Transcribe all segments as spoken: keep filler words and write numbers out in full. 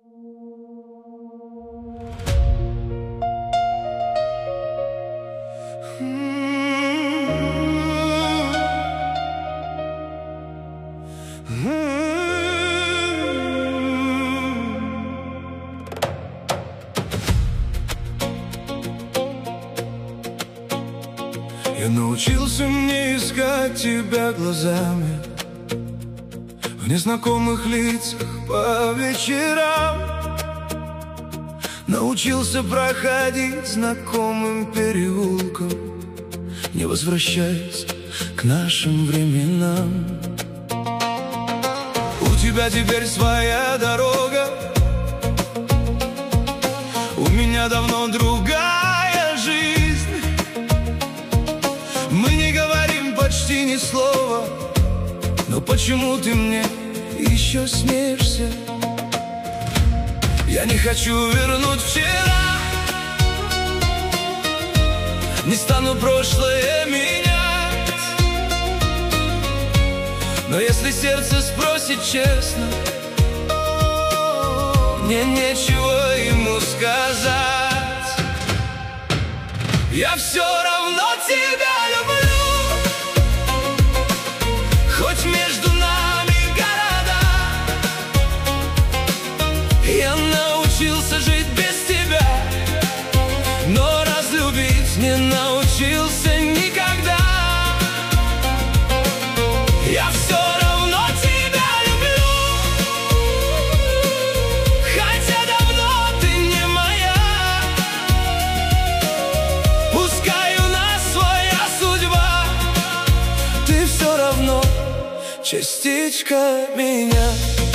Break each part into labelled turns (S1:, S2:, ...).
S1: Я научился не искать тебя глазами в незнакомых лицах по вечерам. Научился проходить знакомым переулком, не возвращаясь к нашим временам. У тебя теперь своя дорога, у меня давно другая жизнь. Мы не говорим почти ни слова, но почему ты мне еще смеешься? Я не хочу вернуть вчера, не стану прошлое менять. Но если сердце спросит честно, мне нечего ему сказать. Я все равно тебя люблю, хоть между нами города. Я научился жить без тебя, но разлюбить не научился никогда. Я все равно тебя люблю, хотя давно ты не моя. Пускай у нас своя судьба, ты все равно частичка меня.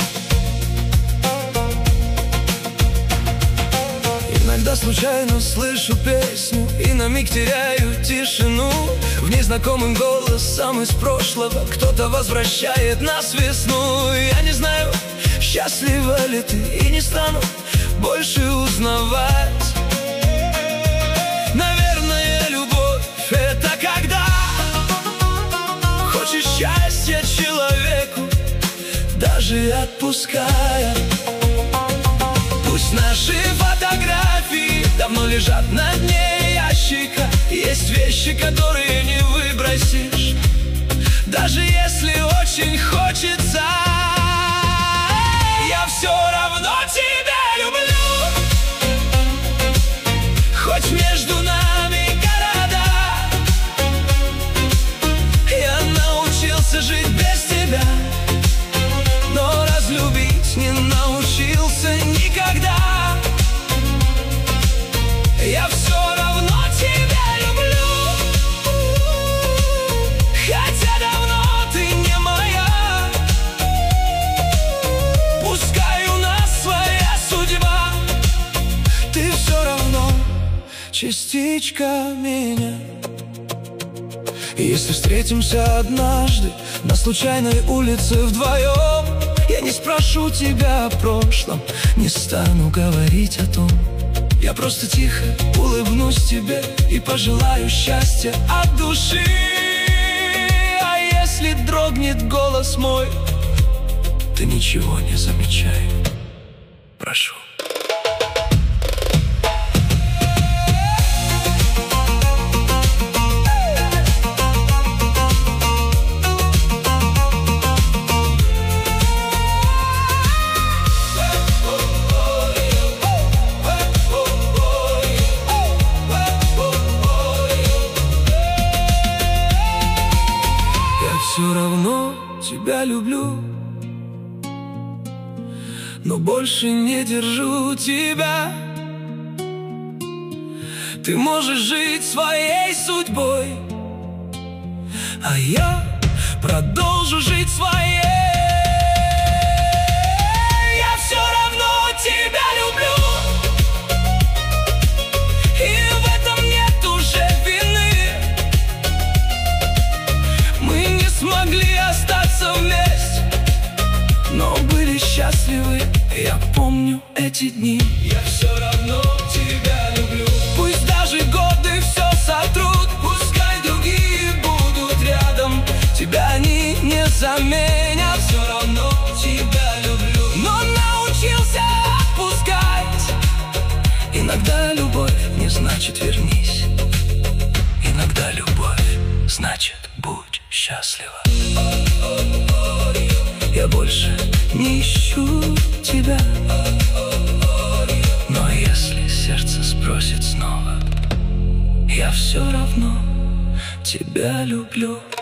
S1: Иногда случайно слышу песню и на миг теряю тишину. В незнакомым голосом из прошлого кто-то возвращает нас в весну. Я не знаю, счастлива ли ты, и не стану больше узнавать. Наверное, любовь — это когда хочешь счастья человеку, даже отпуская. Пусть наши фотографии давно лежат на дне ящика. Есть вещи, которые не выбросишь, даже если очень хочется. Я все равно тебя люблю, хоть между нами города. Я научился жить без тебя, но разлюбить не научился никогда. Я все равно тебя люблю, хотя давно ты не моя. Пускай у нас своя судьба, ты все равно частичка меня. И если встретимся однажды на случайной улице вдвоем, я не спрошу тебя о прошлом, не стану говорить о том. Я просто тихо улыбнусь тебе и пожелаю счастья от души. А если дрогнет голос мой, ты ничего не замечай, прошу. Все равно тебя люблю, но больше не держу тебя. Ты можешь жить своей судьбой, а я продолжу жить своей. Я все равно тебя люблю, и в этом нет уже вины. Мы не смогли остаться вместе, но были счастливы, я помню эти дни. Я все равно тебя люблю, пусть даже годы все сотрут. Пускай другие будут рядом, тебя они не заменят. Все равно тебя люблю, но научился отпускать. значит вернись. Иногда любовь, значит будь счастлива. Я больше не ищу тебя, но если сердце спросит снова, я все равно тебя люблю.